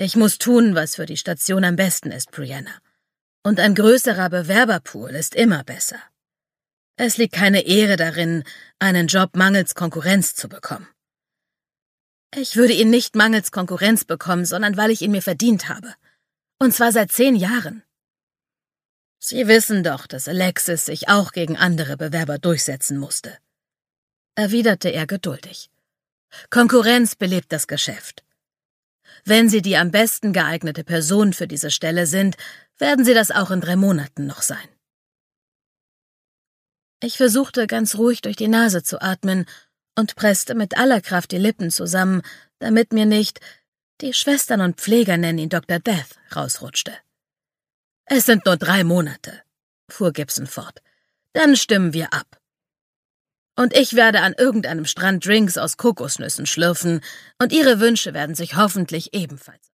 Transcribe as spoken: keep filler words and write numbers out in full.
Ich muss tun, was für die Station am besten ist, Brianna. Und ein größerer Bewerberpool ist immer besser. Es liegt keine Ehre darin, einen Job mangels Konkurrenz zu bekommen. Ich würde ihn nicht mangels Konkurrenz bekommen, sondern weil ich ihn mir verdient habe. Und zwar seit zehn Jahren. Sie wissen doch, dass Alexis sich auch gegen andere Bewerber durchsetzen musste, erwiderte er geduldig. Konkurrenz belebt das Geschäft. Wenn Sie die am besten geeignete Person für diese Stelle sind, werden Sie das auch in drei Monaten noch sein. Ich versuchte ganz ruhig durch die Nase zu atmen und presste mit aller Kraft die Lippen zusammen, damit mir nicht »die Schwestern und Pfleger nennen ihn Doktor Death« rausrutschte. »Es sind nur drei Monate«, fuhr Gibson fort. »Dann stimmen wir ab. Und ich werde an irgendeinem Strand Drinks aus Kokosnüssen schlürfen, und Ihre Wünsche werden sich hoffentlich ebenfalls